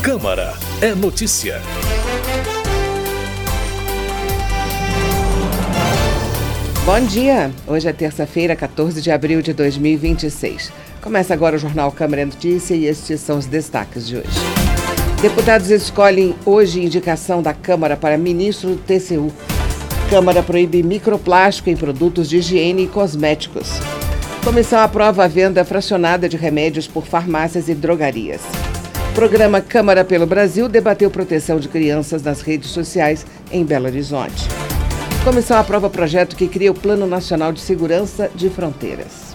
Câmara é notícia. Bom dia! Hoje é terça-feira, 14 de abril de 2026. Começa agora o Jornal Câmara é Notícia e estes são os destaques de hoje. Deputados escolhem hoje indicação da Câmara para ministro do TCU. Câmara proíbe microplástico em produtos de higiene e cosméticos. Comissão aprova a venda fracionada de remédios por farmácias e drogarias. Programa Câmara pelo Brasil debateu proteção de crianças nas redes sociais em Belo Horizonte. Comissão aprova projeto que cria o Plano Nacional de Segurança de Fronteiras.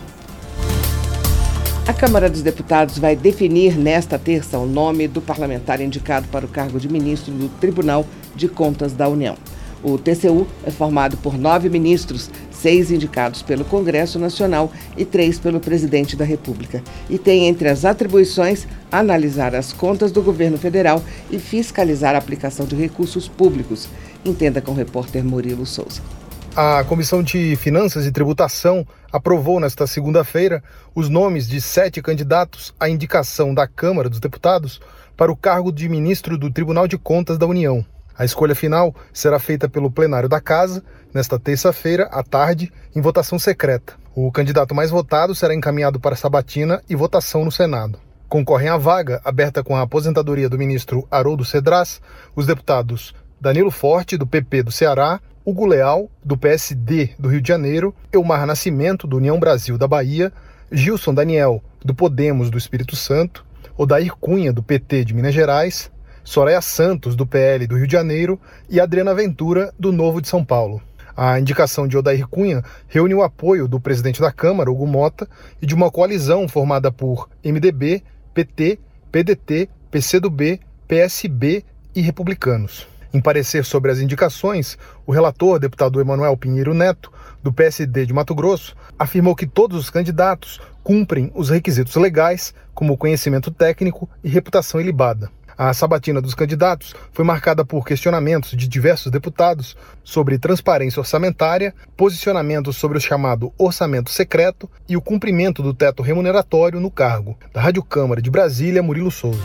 A Câmara dos Deputados vai definir nesta terça o nome do parlamentar indicado para o cargo de ministro do Tribunal de Contas da União. O TCU é formado por 9 ministros, 6 indicados pelo Congresso Nacional e 3 pelo Presidente da República. E tem entre as atribuições analisar as contas do governo federal e fiscalizar a aplicação de recursos públicos. Entenda com o repórter Murilo Souza. A Comissão de Finanças e Tributação aprovou nesta segunda-feira os nomes de 7 candidatos à indicação da Câmara dos Deputados para o cargo de ministro do Tribunal de Contas da União. A escolha final será feita pelo plenário da Casa, nesta terça-feira, à tarde, em votação secreta. O candidato mais votado será encaminhado para sabatina e votação no Senado. Concorrem à vaga, aberta com a aposentadoria do ministro Haroldo Cedras, os deputados Danilo Forte, do PP do Ceará, Hugo Leal, do PSD do Rio de Janeiro, Elmar Nascimento, do União Brasil da Bahia, Gilson Daniel, do Podemos do Espírito Santo, Odair Cunha, do PT de Minas Gerais, Soraya Santos, do PL do Rio de Janeiro e Adriana Ventura, do Novo de São Paulo. A indicação de Odair Cunha reúne o apoio do presidente da Câmara, Hugo Mota, e de uma coalizão formada por MDB, PT, PDT, PCdoB, PSB e Republicanos. Em parecer sobre as indicações, o relator, deputado Emanuel Pinheiro Neto, do PSD de Mato Grosso, afirmou que todos os candidatos cumprem os requisitos legais, como conhecimento técnico e reputação ilibada. A sabatina dos candidatos foi marcada por questionamentos de diversos deputados sobre transparência orçamentária, posicionamentos sobre o chamado orçamento secreto e o cumprimento do teto remuneratório no cargo. Da Rádio Câmara de Brasília, Murilo Souza.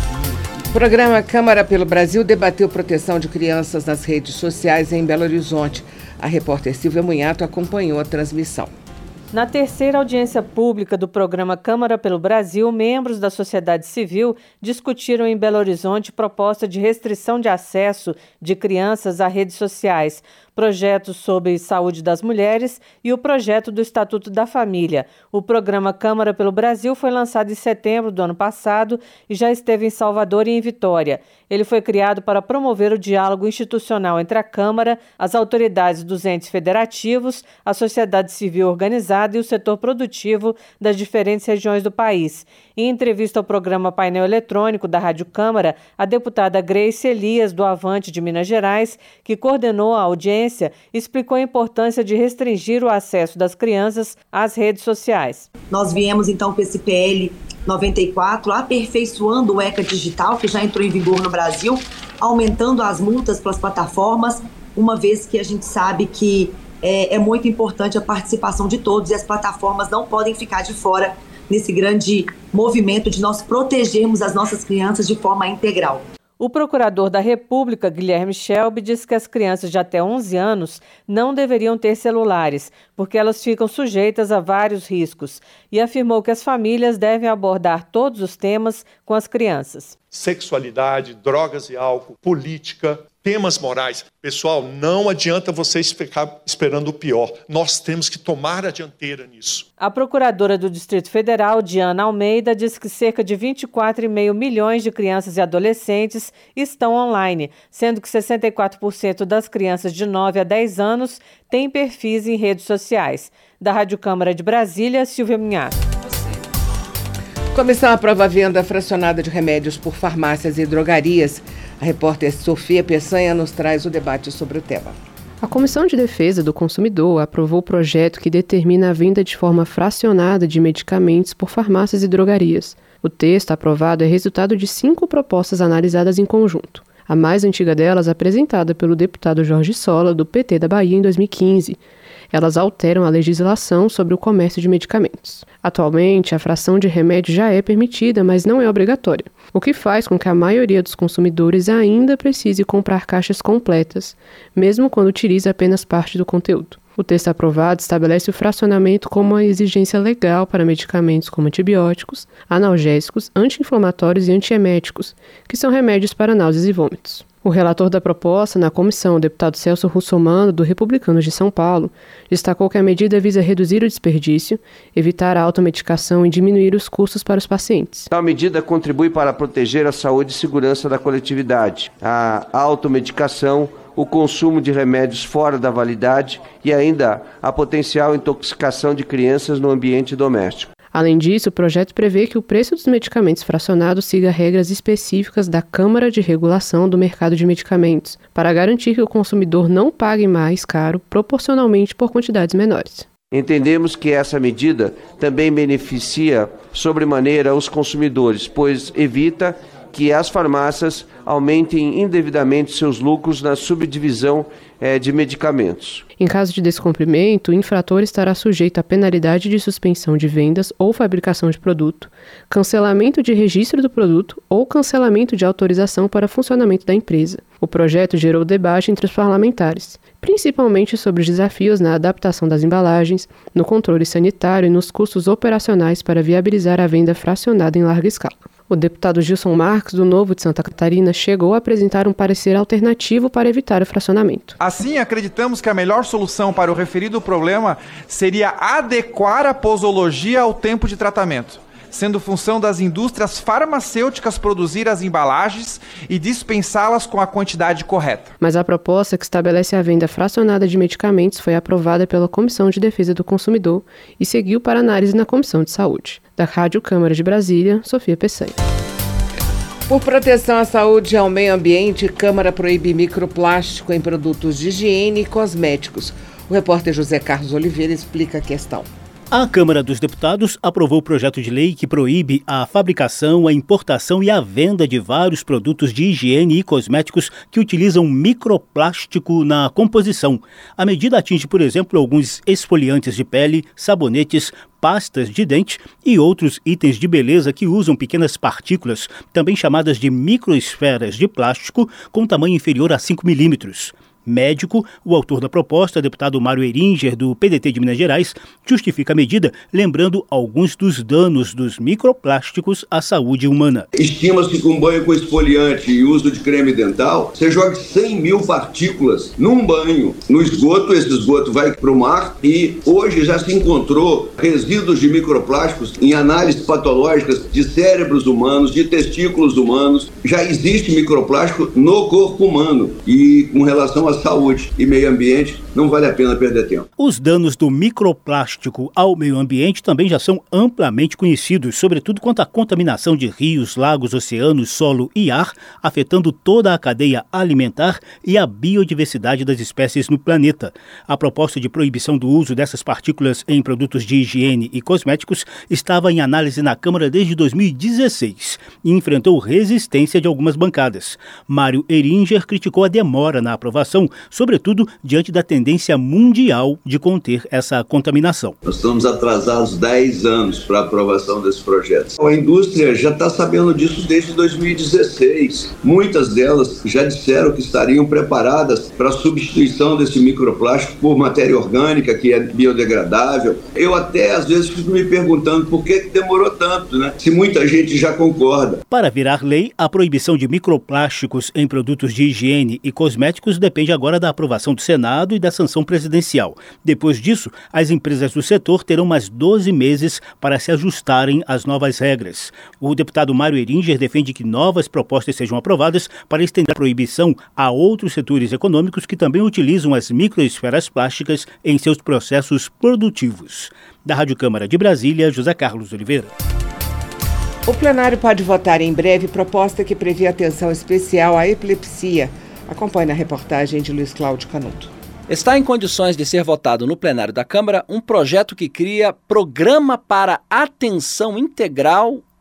O programa Câmara pelo Brasil debateu proteção de crianças nas redes sociais em Belo Horizonte. A repórter Silvia Munhato acompanhou a transmissão. Na terceira audiência pública do programa Câmara pelo Brasil, membros da sociedade civil discutiram em Belo Horizonte proposta de restrição de acesso de crianças a redes sociais, projetos sobre saúde das mulheres e o projeto do Estatuto da Família. O programa Câmara pelo Brasil foi lançado em setembro do ano passado e já esteve em Salvador e em Vitória. Ele foi criado para promover o diálogo institucional entre a Câmara, as autoridades dos entes federativos, a sociedade civil organizada e o setor produtivo das diferentes regiões do país. Em entrevista ao programa Painel Eletrônico da Rádio Câmara, a deputada Grace Elias, do Avante de Minas Gerais, que coordenou a audiência, explicou a importância de restringir o acesso das crianças às redes sociais. Nós viemos então com esse PL 94, aperfeiçoando o ECA Digital, que já entrou em vigor no Brasil, aumentando as multas para as plataformas, uma vez que a gente sabe que é muito importante a participação de todos e as plataformas não podem ficar de fora nesse grande movimento de nós protegermos as nossas crianças de forma integral. O procurador da República, Guilherme Shelby, diz que as crianças de até 11 anos não deveriam ter celulares, porque elas ficam sujeitas a vários riscos, e afirmou que as famílias devem abordar todos os temas com as crianças. Sexualidade, drogas e álcool, política, temas morais. Pessoal, não adianta vocês ficar esperando o pior. Nós temos que tomar a dianteira nisso. A procuradora do Distrito Federal, Diana Almeida, diz que cerca de 24,5 milhões de crianças e adolescentes estão online, sendo que 64% das crianças de 9 a 10 anos têm perfis em redes sociais. Da Rádio Câmara de Brasília, Silvia Munhato. Comissão aprova a venda fracionada de remédios por farmácias e drogarias. A repórter Sofia Peçanha nos traz o debate sobre o tema. A Comissão de Defesa do Consumidor aprovou o projeto que determina a venda de forma fracionada de medicamentos por farmácias e drogarias. O texto aprovado é resultado de 5 propostas analisadas em conjunto. A mais antiga delas apresentada pelo deputado Jorge Sola, do PT da Bahia, em 2015. Elas alteram a legislação sobre o comércio de medicamentos. Atualmente, a fração de remédio já é permitida, mas não é obrigatória, o que faz com que a maioria dos consumidores ainda precise comprar caixas completas, mesmo quando utiliza apenas parte do conteúdo. O texto aprovado estabelece o fracionamento como uma exigência legal para medicamentos como antibióticos, analgésicos, anti-inflamatórios e antieméticos, que são remédios para náuseas e vômitos. O relator da proposta na comissão, o deputado Celso Russomano, do Republicanos de São Paulo, destacou que a medida visa reduzir o desperdício, evitar a automedicação e diminuir os custos para os pacientes. A medida contribui para proteger a saúde e segurança da coletividade, a automedicação, o consumo de remédios fora da validade e ainda a potencial intoxicação de crianças no ambiente doméstico. Além disso, o projeto prevê que o preço dos medicamentos fracionados siga regras específicas da Câmara de Regulação do Mercado de Medicamentos, para garantir que o consumidor não pague mais caro proporcionalmente por quantidades menores. Entendemos que essa medida também beneficia sobremaneira os consumidores, pois evita que as farmácias aumentem indevidamente seus lucros na subdivisão de medicamentos. Em caso de descumprimento, o infrator estará sujeito à penalidade de suspensão de vendas ou fabricação de produto, cancelamento de registro do produto ou cancelamento de autorização para funcionamento da empresa. O projeto gerou debate entre os parlamentares, principalmente sobre os desafios na adaptação das embalagens, no controle sanitário e nos custos operacionais para viabilizar a venda fracionada em larga escala. O deputado Gilson Marques, do Novo de Santa Catarina, chegou a apresentar um parecer alternativo para evitar o fracionamento. Assim, acreditamos que a melhor solução para o referido problema seria adequar a posologia ao tempo de tratamento, sendo função das indústrias farmacêuticas produzir as embalagens e dispensá-las com a quantidade correta. Mas a proposta que estabelece a venda fracionada de medicamentos foi aprovada pela Comissão de Defesa do Consumidor e seguiu para análise na Comissão de Saúde. Da Rádio Câmara de Brasília, Sofia Peçanha. Por proteção à saúde e ao meio ambiente, Câmara proíbe microplástico em produtos de higiene e cosméticos. O repórter José Carlos Oliveira explica a questão. A Câmara dos Deputados aprovou o projeto de lei que proíbe a fabricação, a importação e a venda de vários produtos de higiene e cosméticos que utilizam microplástico na composição. A medida atinge, por exemplo, alguns esfoliantes de pele, sabonetes, pastas de dente e outros itens de beleza que usam pequenas partículas, também chamadas de microesferas de plástico, com tamanho inferior a 5 milímetros. Médico, o autor da proposta, deputado Mário Eringer, do PDT de Minas Gerais, justifica a medida, lembrando alguns dos danos dos microplásticos à saúde humana. Estima-se que um banho com esfoliante e uso de creme dental, você joga 100 mil partículas num banho. No esgoto, esse esgoto vai para o mar e hoje já se encontrou resíduos de microplásticos em análises patológicas de cérebros humanos, de testículos humanos. Já existe microplástico no corpo humano e com relação à saúde e meio ambiente, não vale a pena perder tempo. Os danos do microplástico ao meio ambiente também já são amplamente conhecidos, sobretudo quanto à contaminação de rios, lagos, oceanos, solo e ar, afetando toda a cadeia alimentar e a biodiversidade das espécies no planeta. A proposta de proibição do uso dessas partículas em produtos de higiene e cosméticos estava em análise na Câmara desde 2016 e enfrentou resistência de algumas bancadas. Mário Eringer criticou a demora na aprovação, sobretudo diante da tendência mundial de conter essa contaminação. Nós estamos atrasados 10 anos para a aprovação desse projeto. A indústria já está sabendo disso desde 2016. Muitas delas já disseram que estariam preparadas para a substituição desse microplástico por matéria orgânica, que é biodegradável. Eu até às vezes fico me perguntando por que demorou tanto, né? Se muita gente já concorda. Para virar lei, a proibição de microplásticos em produtos de higiene e cosméticos depende agora da aprovação do Senado e da sanção presidencial. Depois disso, as empresas do setor terão mais 12 meses para se ajustarem às novas regras. O deputado Mário Eringer defende que novas propostas sejam aprovadas para estender a proibição a outros setores econômicos que também utilizam as microesferas plásticas em seus processos produtivos. Da Rádio Câmara de Brasília, José Carlos Oliveira. O plenário pode votar em breve proposta que prevê atenção especial à epilepsia. Acompanhe na reportagem de Luiz Cláudio Canuto. Está em condições de ser votado no plenário da Câmara um projeto que cria Programa para Atenção Integral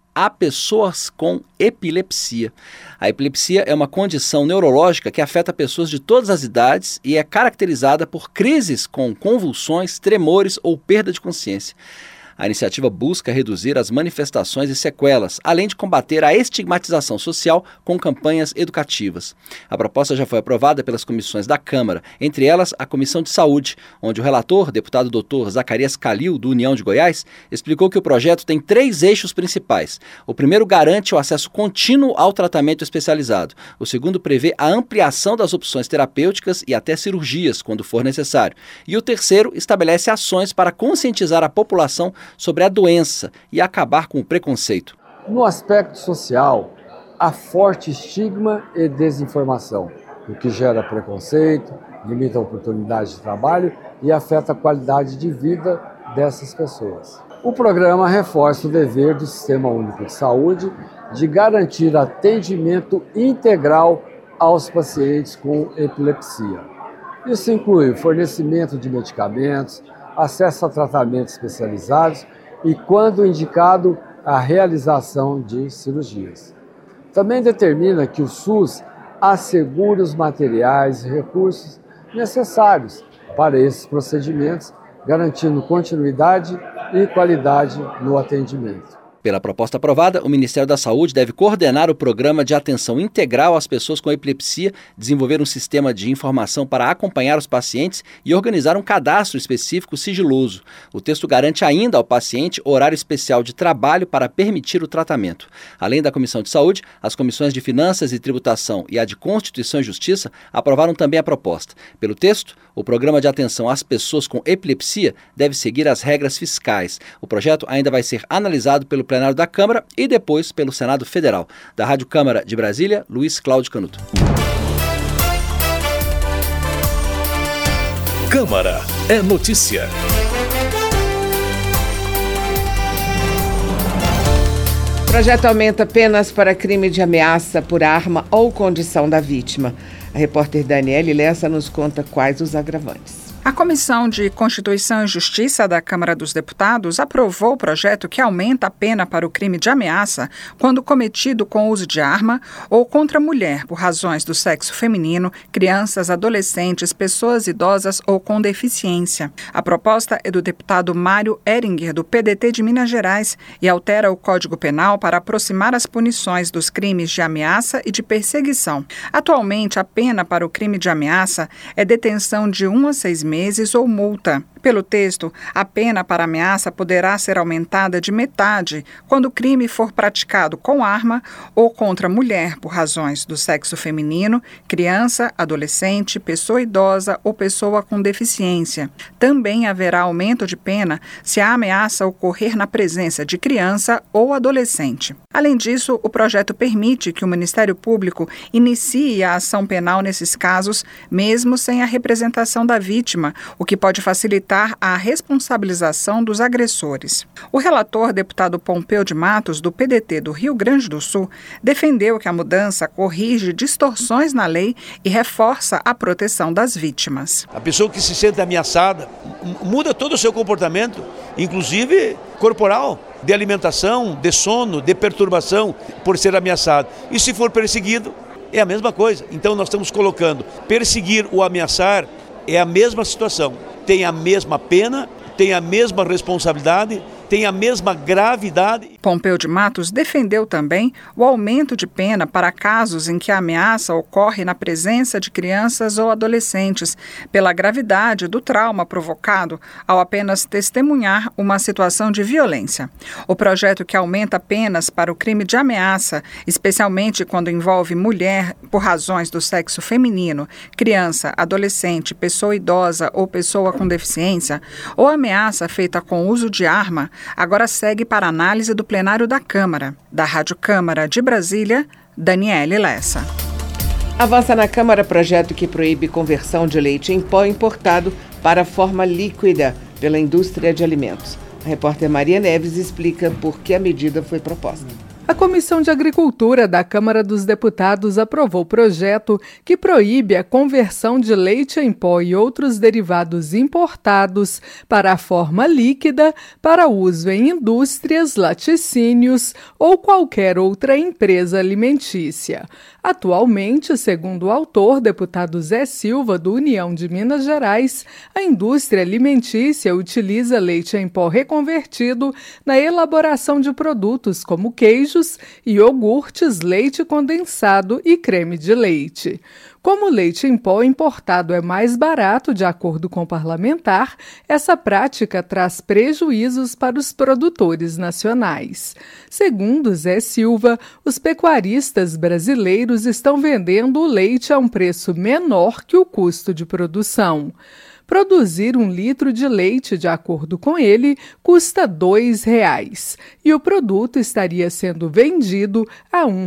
a pessoas com epilepsia. A epilepsia é uma condição neurológica que afeta pessoas de todas as idades e é caracterizada por crises com convulsões, tremores ou perda de consciência. A iniciativa busca reduzir as manifestações e sequelas, além de combater a estigmatização social com campanhas educativas. A proposta já foi aprovada pelas comissões da Câmara, entre elas a Comissão de Saúde, onde o relator, deputado Dr. Zacarias Calil, do União de Goiás, explicou que o projeto tem 3 eixos principais. O primeiro garante o acesso contínuo ao tratamento especializado. O segundo prevê a ampliação das opções terapêuticas e até cirurgias, quando for necessário. E o terceiro estabelece ações para conscientizar a população sobre a doença e acabar com o preconceito. No aspecto social, há forte estigma e desinformação, o que gera preconceito, limita a oportunidade de trabalho e afeta a qualidade de vida dessas pessoas. O programa reforça o dever do Sistema Único de Saúde de garantir atendimento integral aos pacientes com epilepsia. Isso inclui o fornecimento de medicamentos, acesso a tratamentos especializados e, quando indicado, a realização de cirurgias. Também determina que o SUS assegure os materiais e recursos necessários para esses procedimentos, garantindo continuidade e qualidade no atendimento. Pela proposta aprovada, o Ministério da Saúde deve coordenar o programa de atenção integral às pessoas com epilepsia, desenvolver um sistema de informação para acompanhar os pacientes e organizar um cadastro específico sigiloso. O texto garante ainda ao paciente horário especial de trabalho para permitir o tratamento. Além da Comissão de Saúde, as comissões de Finanças e Tributação e a de Constituição e Justiça aprovaram também a proposta. Pelo texto, o programa de atenção às pessoas com epilepsia deve seguir as regras fiscais. O projeto ainda vai ser analisado pelo plenário da Câmara e depois pelo Senado Federal. Da Rádio Câmara de Brasília, Luiz Cláudio Canuto. Câmara é notícia. O projeto aumenta penas para crime de ameaça por arma ou condição da vítima. A repórter Daniele Lessa nos conta quais os agravantes. A Comissão de Constituição e Justiça da Câmara dos Deputados aprovou o projeto que aumenta a pena para o crime de ameaça quando cometido com uso de arma ou contra mulher por razões do sexo feminino, crianças, adolescentes, pessoas idosas ou com deficiência. A proposta é do deputado Mário Heringer, do PDT de Minas Gerais, e altera o Código Penal para aproximar as punições dos crimes de ameaça e de perseguição. Atualmente, a pena para o crime de ameaça é detenção de 1 a 6 meses ou multa. Pelo texto, a pena para ameaça poderá ser aumentada de metade quando o crime for praticado com arma ou contra mulher por razões do sexo feminino, criança, adolescente, pessoa idosa ou pessoa com deficiência. Também haverá aumento de pena se a ameaça ocorrer na presença de criança ou adolescente. Além disso, o projeto permite que o Ministério Público inicie a ação penal nesses casos, mesmo sem a representação da vítima, o que pode facilitar a responsabilização dos agressores. O relator, deputado Pompeu de Matos, do PDT do Rio Grande do Sul, defendeu que a mudança corrige distorções na lei e reforça a proteção das vítimas. A pessoa que se sente ameaçada muda todo o seu comportamento, inclusive corporal, de alimentação, de sono, de perturbação por ser ameaçado. E se for perseguido, é a mesma coisa. Então nós estamos colocando perseguir ou ameaçar é a mesma situação, tem a mesma pena, tem a mesma responsabilidade, tem a mesma gravidade. Pompeu de Matos defendeu também o aumento de pena para casos em que a ameaça ocorre na presença de crianças ou adolescentes, pela gravidade do trauma provocado ao apenas testemunhar uma situação de violência. O projeto que aumenta penas para o crime de ameaça, especialmente quando envolve mulher por razões do sexo feminino, criança, adolescente, pessoa idosa ou pessoa com deficiência, ou ameaça feita com uso de arma, agora segue para análise do plenário da Câmara. Da Rádio Câmara de Brasília, Daniele Lessa. Avança na Câmara projeto que proíbe conversão de leite em pó importado para forma líquida pela indústria de alimentos. A repórter Maria Neves explica por que a medida foi proposta. A Comissão de Agricultura da Câmara dos Deputados aprovou o projeto que proíbe a conversão de leite em pó e outros derivados importados para a forma líquida para uso em indústrias, laticínios ou qualquer outra empresa alimentícia. Atualmente, segundo o autor, deputado Zé Silva, do União de Minas Gerais, a indústria alimentícia utiliza leite em pó reconvertido na elaboração de produtos como queijos, iogurtes, leite condensado e creme de leite. Como o leite em pó importado é mais barato, de acordo com o parlamentar, essa prática traz prejuízos para os produtores nacionais. Segundo Zé Silva, os pecuaristas brasileiros estão vendendo o leite a um preço menor que o custo de produção. Produzir 1 litro de leite, de acordo com ele, custa R$ 2,00 e o produto estaria sendo vendido a R$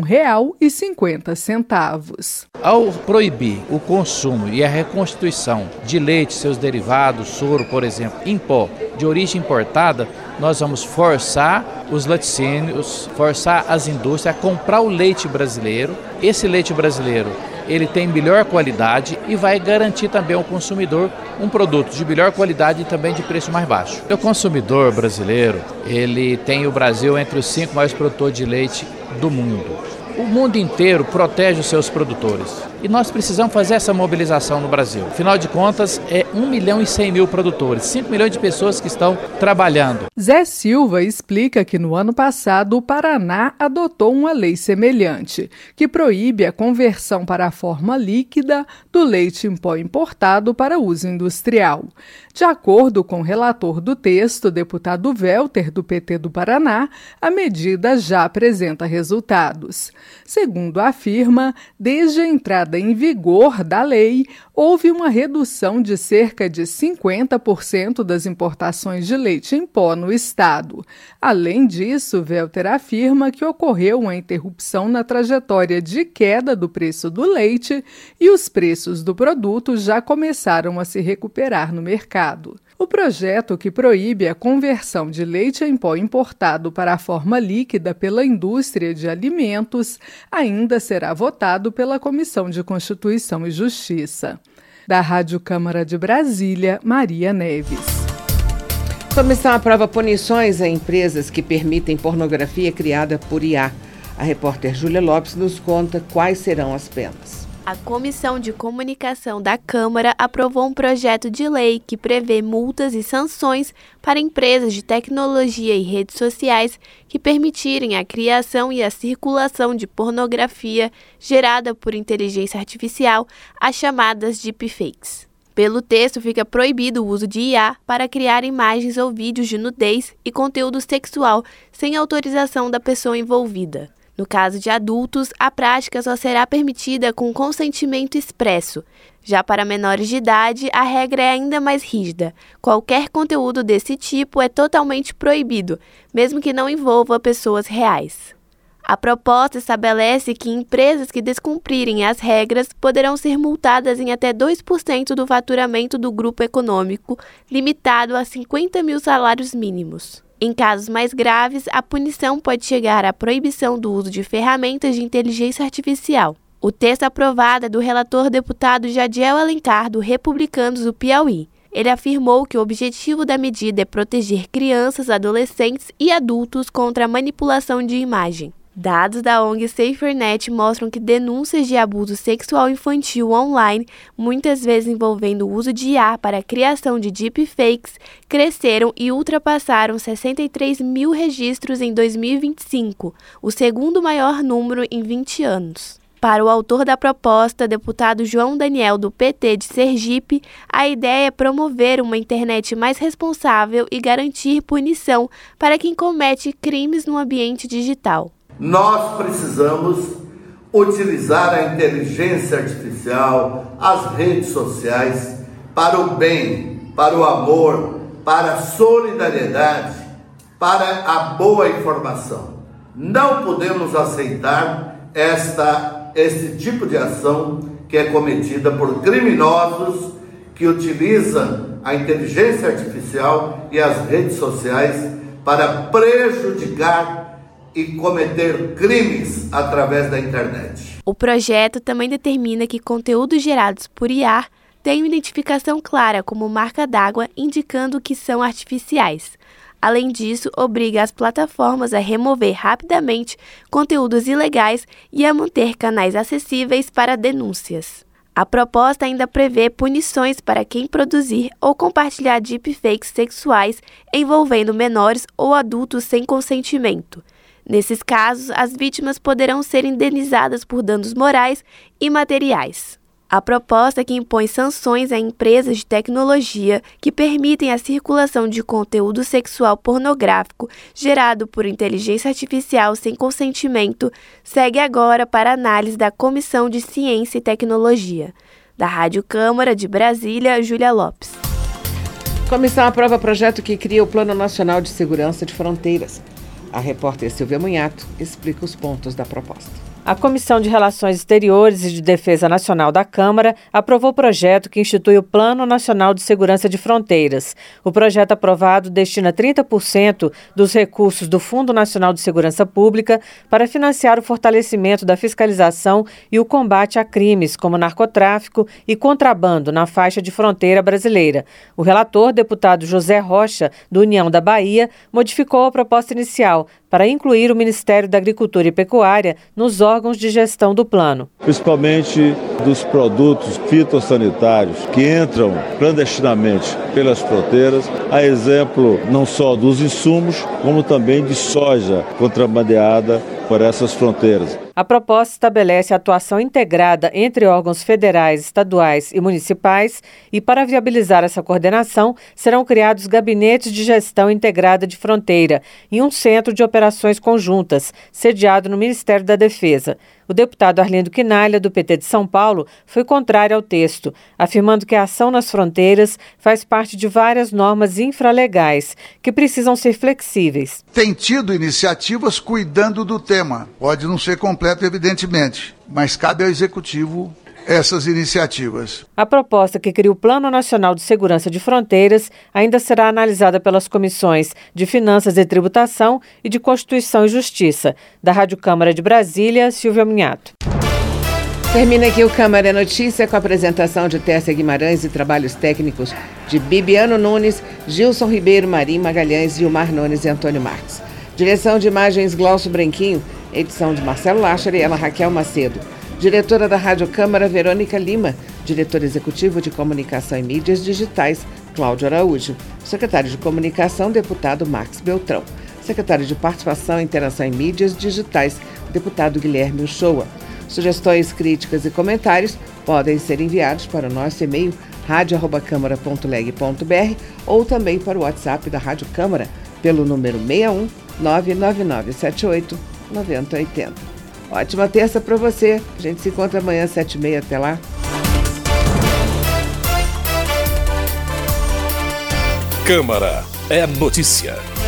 1,50. Ao proibir o consumo e a reconstituição de leite, seus derivados, soro, por exemplo, em pó, de origem importada, nós vamos forçar os laticínios, forçar as indústrias a comprar o leite brasileiro. Esse leite brasileiro, ele tem melhor qualidade e vai garantir também ao consumidor um produto de melhor qualidade e também de preço mais baixo. O consumidor brasileiro, ele tem o Brasil entre os 5 maiores produtores de leite do mundo. O mundo inteiro protege os seus produtores e nós precisamos fazer essa mobilização no Brasil. Afinal de contas, é 1.100.000 produtores, 5 milhões de pessoas que estão trabalhando. Zé Silva explica que no ano passado o Paraná adotou uma lei semelhante, que proíbe a conversão para a forma líquida do leite em pó importado para uso industrial. De acordo com o relator do texto, deputado Welter, do PT do Paraná, a medida já apresenta resultados. Segundo afirma, desde a entrada em vigor da lei, houve uma redução de cerca de 50% das importações de leite em pó no estado. Além disso, Welter afirma que ocorreu uma interrupção na trajetória de queda do preço do leite e os preços do produto já começaram a se recuperar no mercado. O projeto que proíbe a conversão de leite em pó importado para a forma líquida pela indústria de alimentos ainda será votado pela Comissão de Constituição e Justiça. Da Rádio Câmara de Brasília, Maria Neves. A comissão aprova punições a empresas que permitem pornografia criada por IA. A repórter Júlia Lopes nos conta quais serão as penas. A Comissão de Comunicação da Câmara aprovou um projeto de lei que prevê multas e sanções para empresas de tecnologia e redes sociais que permitirem a criação e a circulação de pornografia gerada por inteligência artificial, as chamadas deepfakes. Pelo texto, fica proibido o uso de IA para criar imagens ou vídeos de nudez e conteúdo sexual sem autorização da pessoa envolvida. No caso de adultos, a prática só será permitida com consentimento expresso. Já para menores de idade, a regra é ainda mais rígida. Qualquer conteúdo desse tipo é totalmente proibido, mesmo que não envolva pessoas reais. A proposta estabelece que empresas que descumprirem as regras poderão ser multadas em até 2% do faturamento do grupo econômico, limitado a 50 mil salários mínimos. Em casos mais graves, a punição pode chegar à proibição do uso de ferramentas de inteligência artificial. O texto aprovado é do relator deputado Jadiel Alencar, do Republicanos do Piauí. Ele afirmou que o objetivo da medida é proteger crianças, adolescentes e adultos contra a manipulação de imagem. Dados da ONG SaferNet mostram que denúncias de abuso sexual infantil online, muitas vezes envolvendo o uso de IA para a criação de deepfakes, cresceram e ultrapassaram 63 mil registros em 2025, o segundo maior número em 20 anos. Para o autor da proposta, deputado João Daniel, do PT de Sergipe, a ideia é promover uma internet mais responsável e garantir punição para quem comete crimes no ambiente digital. Nós precisamos utilizar a inteligência artificial, as redes sociais, para o bem, para o amor, para a solidariedade, para a boa informação. Não podemos aceitar esse tipo de ação que é cometida por criminosos que utilizam a inteligência artificial e as redes sociais para prejudicar e cometer crimes através da internet. O projeto também determina que conteúdos gerados por IA tenham identificação clara como marca d'água, indicando que são artificiais. Além disso, obriga as plataformas a remover rapidamente conteúdos ilegais e a manter canais acessíveis para denúncias. A proposta ainda prevê punições para quem produzir ou compartilhar deepfakes sexuais envolvendo menores ou adultos sem consentimento. Nesses casos, as vítimas poderão ser indenizadas por danos morais e materiais. A proposta é que impõe sanções a empresas de tecnologia que permitem a circulação de conteúdo sexual pornográfico gerado por inteligência artificial sem consentimento segue agora para análise da Comissão de Ciência e Tecnologia. Da Rádio Câmara de Brasília, Júlia Lopes. Comissão aprova projeto que cria o Plano Nacional de Segurança de Fronteiras. A repórter Silvia Munhato explica os pontos da proposta. A Comissão de Relações Exteriores e de Defesa Nacional da Câmara aprovou o projeto que institui o Plano Nacional de Segurança de Fronteiras. O projeto aprovado destina 30% dos recursos do Fundo Nacional de Segurança Pública para financiar o fortalecimento da fiscalização e o combate a crimes como narcotráfico e contrabando na faixa de fronteira brasileira. O relator, deputado José Rocha, do União da Bahia, modificou a proposta inicial para incluir o Ministério da Agricultura e Pecuária nos órgãos de gestão do plano. Principalmente dos produtos fitossanitários que entram clandestinamente pelas fronteiras, a exemplo não só dos insumos, como também de soja contrabandeada por essas fronteiras. A proposta estabelece a atuação integrada entre órgãos federais, estaduais e municipais e, para viabilizar essa coordenação, serão criados gabinetes de gestão integrada de fronteira e um centro de operações conjuntas, sediado no Ministério da Defesa. O deputado Arlindo Quinalha, do PT de São Paulo, foi contrário ao texto, afirmando que a ação nas fronteiras faz parte de várias normas infralegais, que precisam ser flexíveis. Tem tido iniciativas cuidando do tema. Pode não ser completo, evidentemente, mas cabe ao Executivo essas iniciativas. A proposta que cria o Plano Nacional de Segurança de Fronteiras ainda será analisada pelas comissões de Finanças e Tributação e de Constituição e Justiça. Da Rádio Câmara de Brasília, Silvia Munhato. Termina aqui o Câmara Notícia com a apresentação de Tércia Guimarães e trabalhos técnicos de Bibiano Nunes, Gilson Ribeiro, Marim Magalhães, Gilmar Nunes e Antônio Marques. Direção de imagens Glaucio Branquinho, edição de Marcelo Lacher e ela Raquel Macedo. Diretora da Rádio Câmara, Verônica Lima. Diretor executivo de Comunicação e Mídias Digitais, Cláudio Araújo. Secretário de Comunicação, deputado Max Beltrão. Secretário de Participação e Interação em Mídias Digitais, deputado Guilherme Uchoa. Sugestões, críticas e comentários podem ser enviados para o nosso e-mail radio@câmara.leg.br ou também para o WhatsApp da Rádio Câmara pelo número 61 99978 9080. Ótima terça para você. A gente se encontra amanhã às 7h30. Até lá. Câmara é notícia.